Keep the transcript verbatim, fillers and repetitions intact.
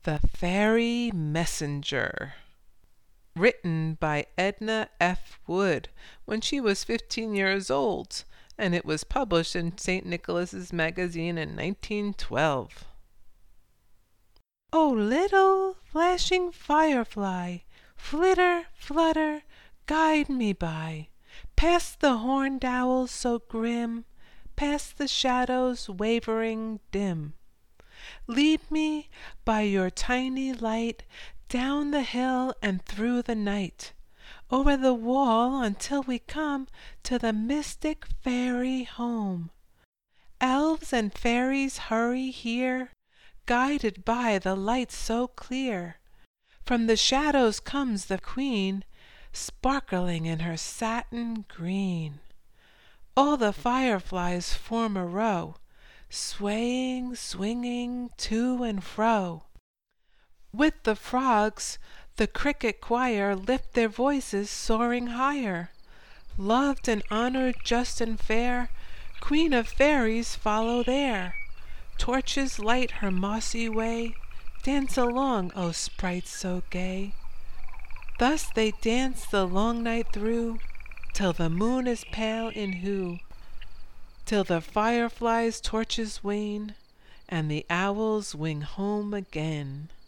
The Fairy Messenger. Written by Edna F. Wood when she was fifteen years old, and it was published in Saint Nicholas's Magazine in nineteen twelve. Oh, little flashing firefly, flitter, flutter, guide me by, past the horned owls so grim, past the shadows wavering dim. Lead me by your tiny light down the hill and through the night, over the wall until we come to the mystic fairy home. Elves and fairies hurry here, guided by the light so clear. From the shadows comes the queen, sparkling in her satin green. All the fireflies form a row, swaying, swinging to and fro. With the frogs, the cricket choir lift their voices soaring higher. Loved and honored, just and fair, Queen of Fairies follow there. Torches light her mossy way. Dance along, O sprites so gay. Thus they dance the long night through, till the moon is pale in hue, till the fireflies' torches wane, and the owls wing home again.